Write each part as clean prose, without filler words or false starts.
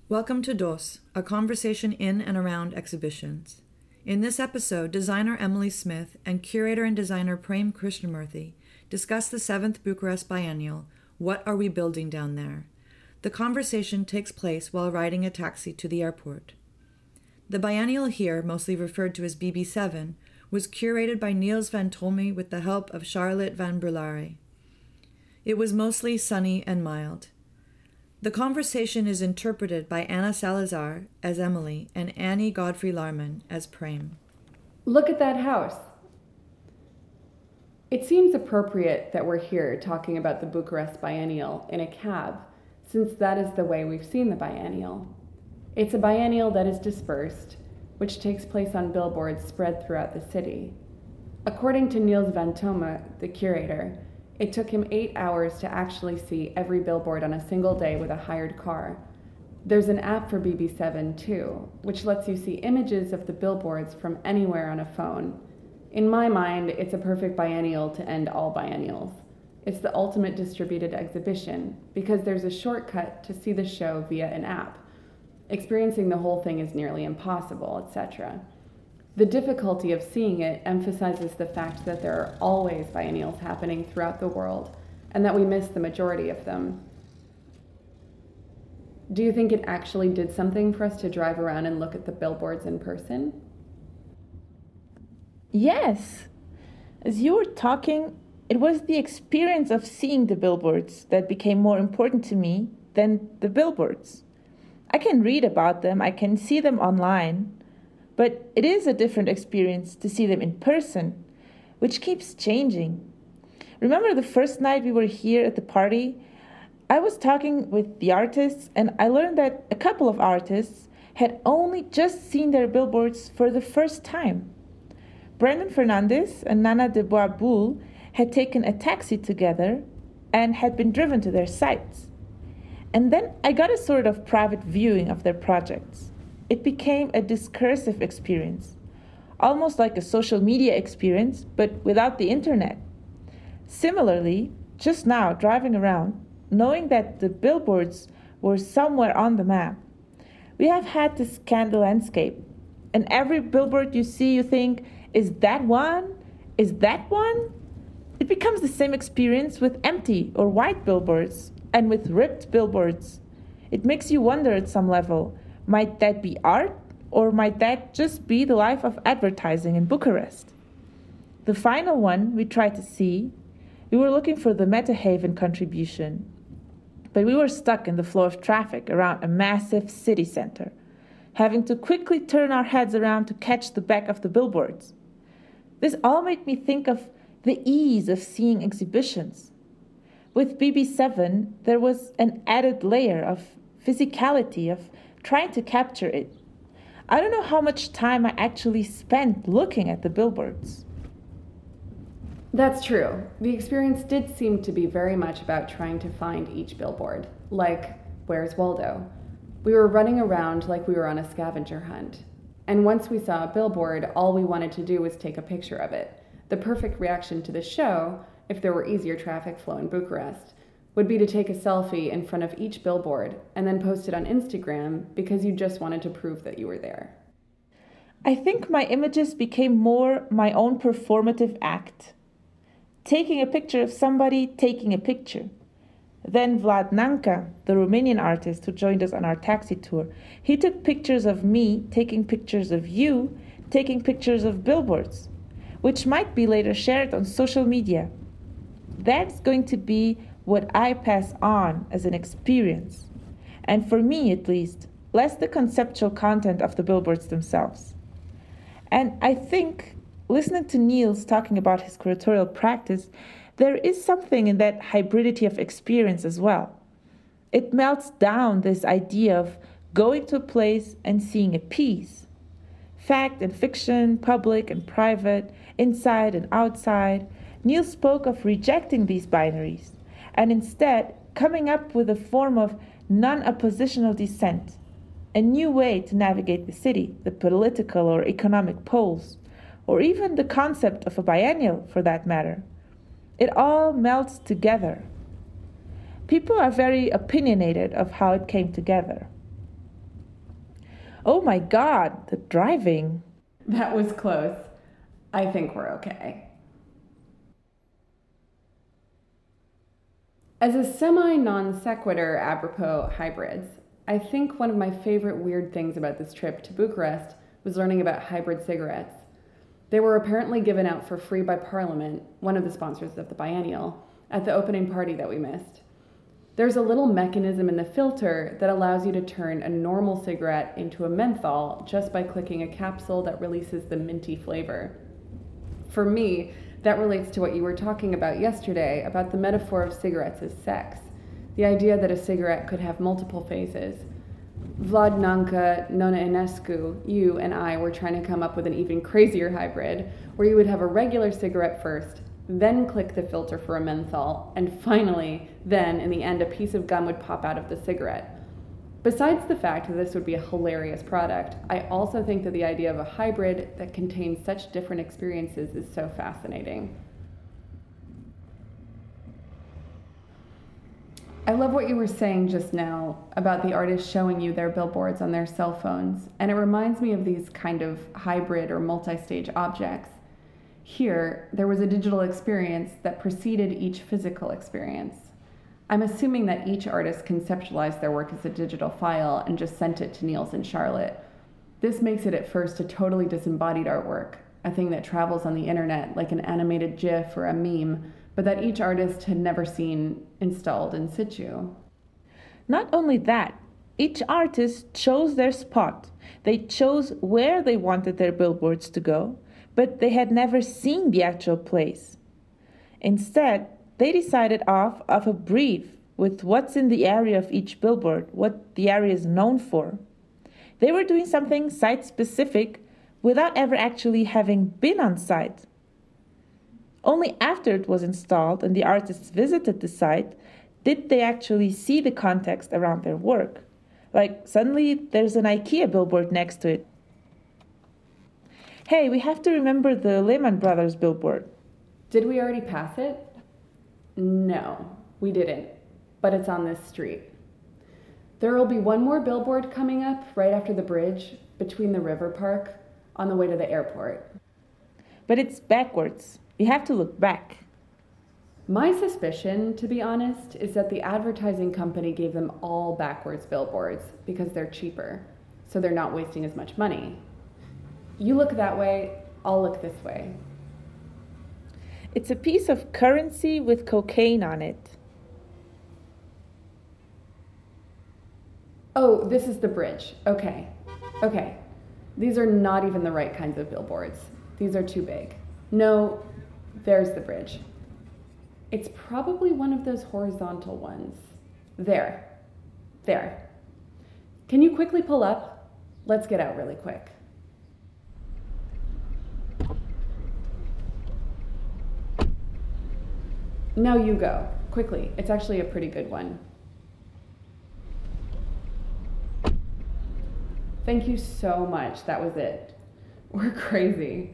Welcome to DOS, a conversation in and around exhibitions. In this episode, designer Emily Smith and curator and designer Prem Krishnamurthy discuss the 7th Bucharest Biennial, What Are We Building Down There? The conversation takes place while riding a taxi to the airport. The biennial here, mostly referred to as BB7, was curated by Niels van Tolme with the help of Charlotte van Brulare. It was mostly sunny and mild. The conversation is interpreted by Anna Salazar as Emily and Annie Godfrey Larman as Prem. Look at that house. It seems appropriate that we're here talking about the Bucharest Biennial in a cab, since that is the way we've seen the biennial. It's a biennial that is dispersed, which takes place on billboards spread throughout the city. According to Niels van Tome, the curator, it took him 8 hours to actually see every billboard on a single day with a hired car. There's an app for BB7 too, which lets you see images of the billboards from anywhere on a phone. In my mind, it's a perfect biennial to end all biennials. It's the ultimate distributed exhibition because there's a shortcut to see the show via an app. Experiencing the whole thing is nearly impossible, etc. The difficulty of seeing it emphasizes the fact that there are always biennials happening throughout the world, and that we miss the majority of them. Do you think it actually did something for us to drive around and look at the billboards in person? Yes. As you were talking, it was the experience of seeing the billboards that became more important to me than the billboards. I can read about them, I can see them online, but it is a different experience to see them in person, which keeps changing. Remember the first night we were here at the party? I was talking with the artists and I learned that a couple of artists had only just seen their billboards for the first time. Brandon Fernandez and Nana de Bois-Boul had taken a taxi together and had been driven to their sites. And then I got a sort of private viewing of their projects. It became a discursive experience, almost like a social media experience, but without the internet. Similarly, just now driving around, knowing that the billboards were somewhere on the map, we have had to scan the landscape. And every billboard you see, you think, is that one? Is that one? It becomes the same experience with empty or white billboards and with ripped billboards. It makes you wonder at some level, might that be art, or might that just be the life of advertising in Bucharest? The final one we tried to see, we were looking for the Metahaven contribution, but we were stuck in the flow of traffic around a massive city center, having to quickly turn our heads around to catch the back of the billboards. This all made me think of the ease of seeing exhibitions. With BB7, there was an added layer of physicality, of trying to capture it. I don't know how much time I actually spent looking at the billboards. That's true. The experience did seem to be very much about trying to find each billboard, like, where's Waldo? We were running around like we were on a scavenger hunt. And once we saw a billboard, all we wanted to do was take a picture of it. The perfect reaction to the show, if there were easier traffic flow in Bucharest, would be to take a selfie in front of each billboard and then post it on Instagram because you just wanted to prove that you were there. I think my images became more my own performative act. Taking a picture of somebody taking a picture. Then Vlad Nanka, the Romanian artist who joined us on our taxi tour, he took pictures of me taking pictures of you taking pictures of billboards, which might be later shared on social media. That's going to be what I pass on as an experience, and for me at least, less the conceptual content of the billboards themselves. And I think, listening to Niels talking about his curatorial practice, there is something in that hybridity of experience as well. It melts down this idea of going to a place and seeing a piece. Fact and fiction, public and private, inside and outside. Niels spoke of rejecting these binaries, and instead coming up with a form of non-oppositional dissent, a new way to navigate the city, the political or economic poles, or even the concept of a biennial for that matter. It all melts together. People are very opinionated of how it came together. Oh my God, the driving. That was close. I think we're okay. As a semi-non sequitur apropos hybrids, I think one of my favorite weird things about this trip to Bucharest was learning about hybrid cigarettes. They were apparently given out for free by Parliament, one of the sponsors of the biennial, at the opening party that we missed. There's a little mechanism in the filter that allows you to turn a normal cigarette into a menthol just by clicking a capsule that releases the minty flavor. For me, that relates to what you were talking about yesterday, about the metaphor of cigarettes as sex. The idea that a cigarette could have multiple phases. Vlad Nanka, Nona Enescu, you and I were trying to come up with an even crazier hybrid, where you would have a regular cigarette first, then click the filter for a menthol, and finally, then, in the end, a piece of gum would pop out of the cigarette. Besides the fact that this would be a hilarious product, I also think that the idea of a hybrid that contains such different experiences is so fascinating. I love what you were saying just now about the artists showing you their billboards on their cell phones, and it reminds me of these kind of hybrid or multi-stage objects. Here, there was a digital experience that preceded each physical experience. I'm assuming that each artist conceptualized their work as a digital file and just sent it to Niels and Charlotte. This makes it at first a totally disembodied artwork, a thing that travels on the internet like an animated GIF or a meme, but that each artist had never seen installed in situ. Not only that, each artist chose their spot. They chose where they wanted their billboards to go, but they had never seen the actual place. Instead, they decided off of a brief with what's in the area of each billboard, what the area is known for. They were doing something site-specific without ever actually having been on site. Only after it was installed and the artists visited the site did they actually see the context around their work. Like, suddenly there's an IKEA billboard next to it. Hey, we have to remember the Lehman Brothers billboard. Did we already pass it? No, we didn't, but it's on this street. There will be one more billboard coming up right after the bridge between the river park on the way to the airport. But it's backwards. We have to look back. My suspicion, to be honest, is that the advertising company gave them all backwards billboards because they're cheaper, so they're not wasting as much money. You look that way, I'll look this way. It's a piece of currency with cocaine on it. Oh, this is the bridge. Okay. These are not even the right kinds of billboards. These are too big. No, there's the bridge. It's probably one of those horizontal ones. There. Can you quickly pull up? Let's get out really quick. Now you go, quickly. It's actually a pretty good one. Thank you so much. That was it. We're crazy.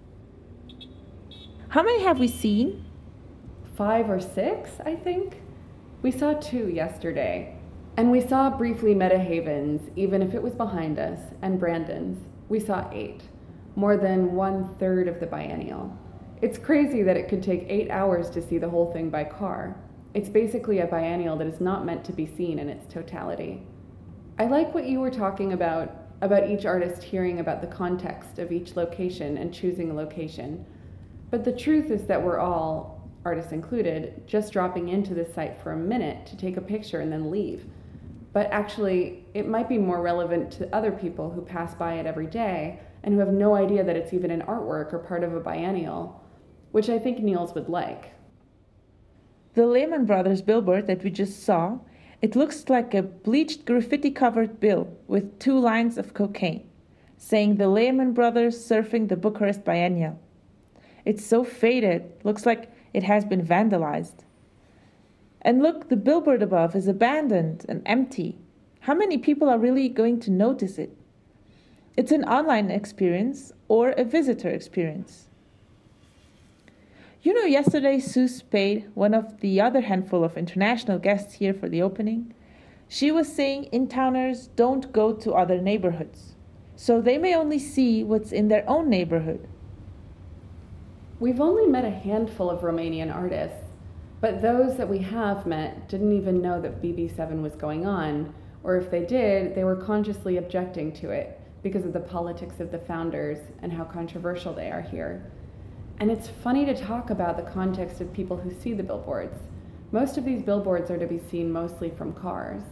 How many have we seen? 5 or 6, I think. We saw 2 yesterday. And we saw briefly Metahaven's, even if it was behind us, and Brandon's. We saw 8. More than 1/3 of the biennial. It's crazy that it could take 8 hours to see the whole thing by car. It's basically a biennial that is not meant to be seen in its totality. I like what you were talking about each artist hearing about the context of each location and choosing a location. But the truth is that we're all, artists included, just dropping into this site for a minute to take a picture and then leave. But actually, it might be more relevant to other people who pass by it every day and who have no idea that it's even an artwork or part of a biennial, which I think Niels would like. The Lehman Brothers billboard that we just saw, it looks like a bleached graffiti-covered bill with 2 lines of cocaine, saying the Lehman Brothers surfing the Bucharest Biennial. It's so faded, looks like it has been vandalized. And look, the billboard above is abandoned and empty. How many people are really going to notice it? It's an online experience or a visitor experience. You know, yesterday Sue Spade, one of the other handful of international guests here for the opening, she was saying in-towners don't go to other neighborhoods. so they may only see what's in their own neighborhood. We've only met a handful of Romanian artists, but those that we have met didn't even know that BB7 was going on, or if they did, they were consciously objecting to it because of the politics of the founders and how controversial they are here. And it's funny to talk about the context of people who see the billboards. Most of these billboards are to be seen mostly from cars.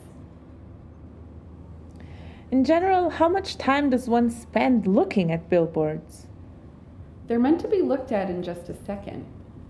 In general, how much time does one spend looking at billboards? They're meant to be looked at in just a second.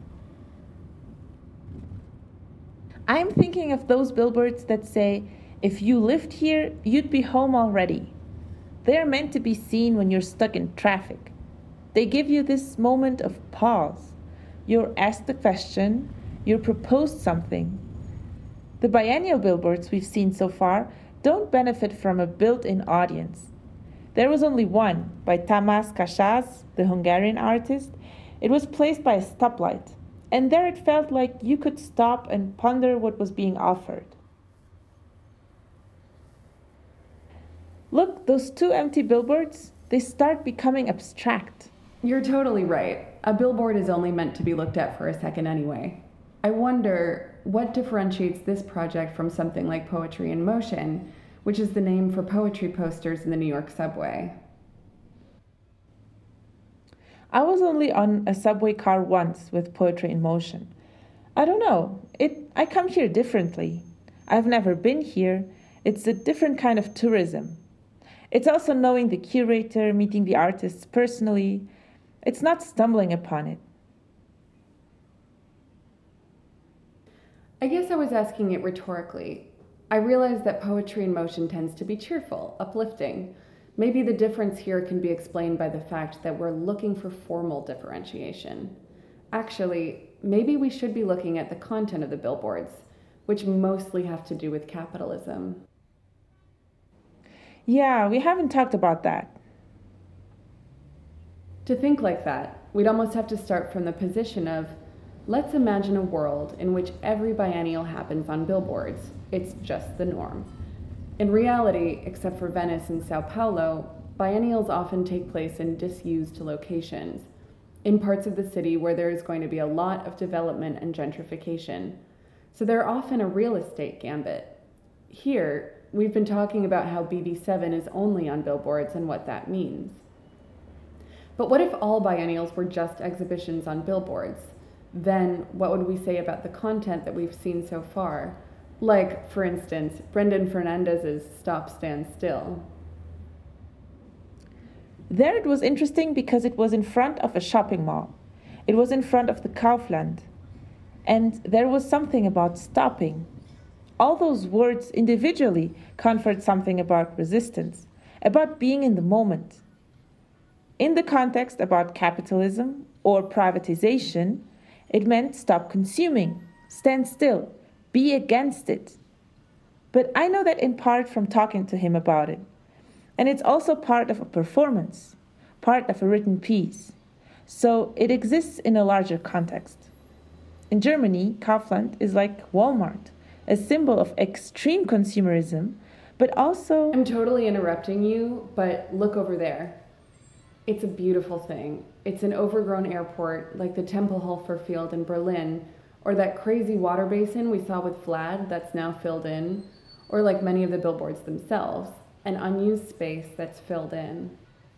I'm thinking of those billboards that say, if you lived here, you'd be home already. They're meant to be seen when you're stuck in traffic. They give you this moment of pause. You're asked a question, you're proposed something. The biennial billboards we've seen so far don't benefit from a built-in audience. There was only one, by Tamás Kásás, the Hungarian artist. It was placed by a stoplight, and there it felt like you could stop and ponder what was being offered. Look, those two empty billboards, they start becoming abstract. You're totally right. A billboard is only meant to be looked at for a second anyway. I wonder what differentiates this project from something like Poetry in Motion, which is the name for poetry posters in the New York subway. I was only on a subway car once with Poetry in Motion. I don't know, I come here differently. I've never been here. It's a different kind of tourism. It's also knowing the curator, meeting the artists personally. It's not stumbling upon it. I guess I was asking it rhetorically. I realize that Poetry in Motion tends to be cheerful, uplifting. Maybe the difference here can be explained by the fact that we're looking for formal differentiation. Actually, maybe we should be looking at the content of the billboards, which mostly have to do with capitalism. Yeah, we haven't talked about that. To think like that, we'd almost have to start from the position of, let's imagine a world in which every biennial happens on billboards. It's just the norm. In reality, except for Venice and Sao Paulo, biennials often take place in disused locations, in parts of the city where there is going to be a lot of development and gentrification. So they're often a real estate gambit. Here, we've been talking about how BB7 is only on billboards and what that means. But what if all biennials were just exhibitions on billboards? Then what would we say about the content that we've seen so far? Like, for instance, Brendan Fernandez's Stop, Stand Still. There it was interesting because it was in front of a shopping mall. It was in front of the Kaufland. And there was something about stopping. All those words individually conferred something about resistance, about being in the moment. In the context about capitalism or privatization, it meant stop consuming, stand still, be against it. But I know that in part from talking to him about it. And it's also part of a performance, part of a written piece. So it exists in a larger context. In Germany, Kaufland is like Walmart, a symbol of extreme consumerism, but also... I'm totally interrupting you, but look over there. It's a beautiful thing. It's an overgrown airport like the Tempelhofer Field in Berlin, or that crazy water basin we saw with Vlad that's now filled in, or like many of the billboards themselves, an unused space that's filled in.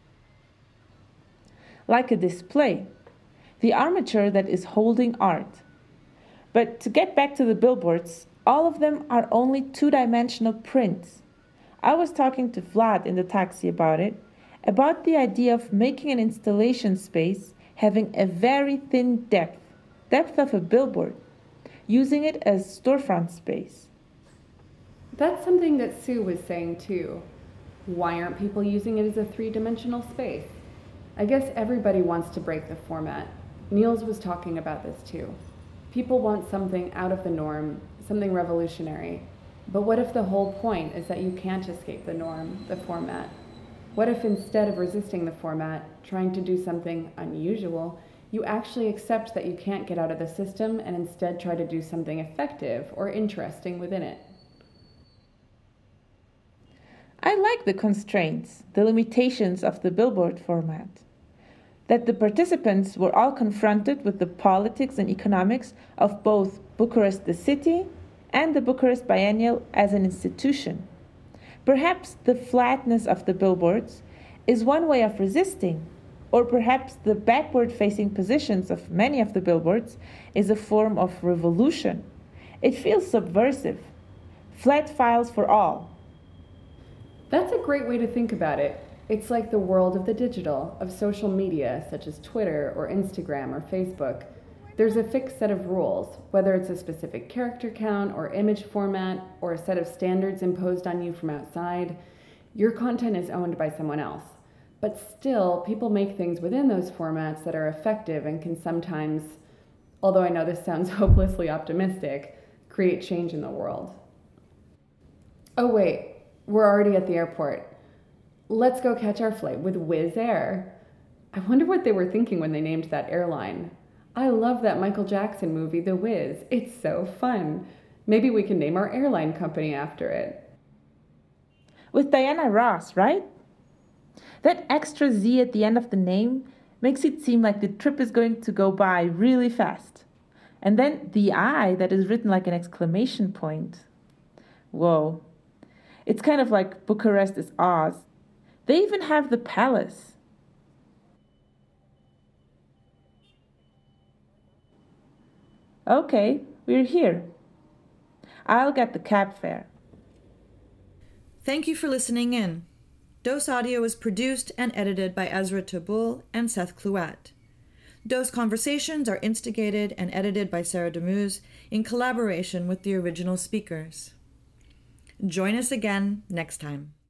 Like a display, the armature that is holding art. But to get back to the billboards, all of them are only two-dimensional prints. I was talking to Vlad in the taxi about it, about the idea of making an installation space having a very thin depth of a billboard, using it as storefront space. That's something that Sue was saying too. Why aren't people using it as a three-dimensional space? I guess everybody wants to break the format. Niels was talking about this too. People want something out of the norm, something revolutionary. But what if the whole point is that you can't escape the norm, the format? What if instead of resisting the format, trying to do something unusual, you actually accept that you can't get out of the system and instead try to do something effective or interesting within it? I like the constraints, the limitations of the billboard format. That the participants were all confronted with the politics and economics of both Bucharest the city and the Bucharest Biennial as an institution. Perhaps the flatness of the billboards is one way of resisting, or perhaps the backward-facing positions of many of the billboards is a form of revolution. It feels subversive. Flat files for all. That's a great way to think about it. It's like the world of the digital, of social media such as Twitter or Instagram or Facebook. There's a fixed set of rules, whether it's a specific character count or image format or a set of standards imposed on you from outside. Your content is owned by someone else. But still, people make things within those formats that are effective and can sometimes, although I know this sounds hopelessly optimistic, create change in the world. Oh wait, we're already at the airport. Let's go catch our flight with Wizz Air. I wonder what they were thinking when they named that airline. I love that Michael Jackson movie, The Wiz. It's so fun. Maybe we can name our airline company after it. With Diana Ross, right? That extra Z at the end of the name makes it seem like the trip is going to go by really fast. And then the I that is written like an exclamation point. Whoa. It's kind of like Bucharest is Oz. They even have the palace. Okay, we're here. I'll get the cab fare. Thank you for listening in. Dose Audio is produced and edited by Ezra Tabul and Seth Clouet. Dose Conversations are instigated and edited by Sarah Demuse in collaboration with the original speakers. Join us again next time.